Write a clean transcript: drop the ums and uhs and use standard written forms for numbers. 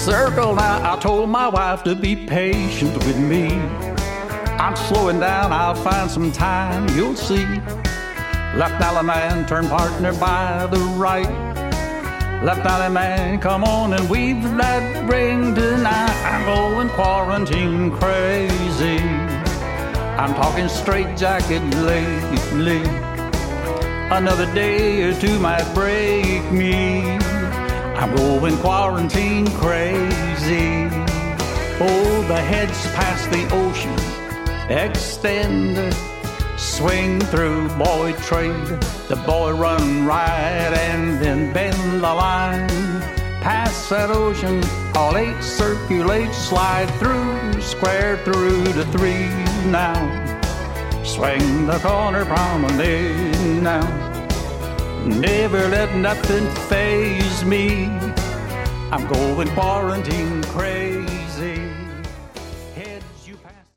circle now. I told my wife to be patient with me. I'm slowing down, I'll find some time, you'll see. Left alley man, turn partner by the right. Left alley man, come on and weave that ring tonight. I'm going quarantine crazy. I'm talking straight jacket lately. Another day or two might break me. I'm going quarantine crazy. Oh, the heads past the ocean extend, swing through, boy trade. The boy run right and then bend the line. Pass that ocean, all eight circulate, slide through, square through to three now. Swing the corner promenade now. Never let nothing faze me. I'm going quarantine crazy.